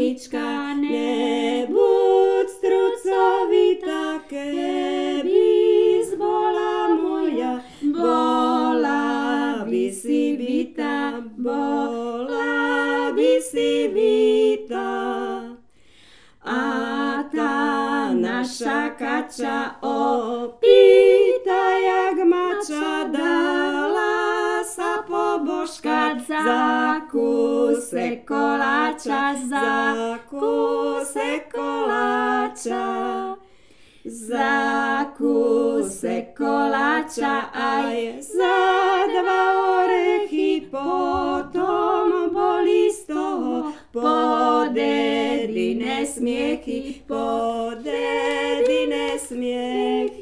panička, nebuď strucovita, keby bola moja, bola by si vita, bola by si vita. A tá naša kača opýta, jak mača, dala sa pobožkať za kúsek koláča, za kúsek koláča. Za kúsek koláča aj za 2 orechy, potom boli z toho podedine smiechy, podedine smiechy.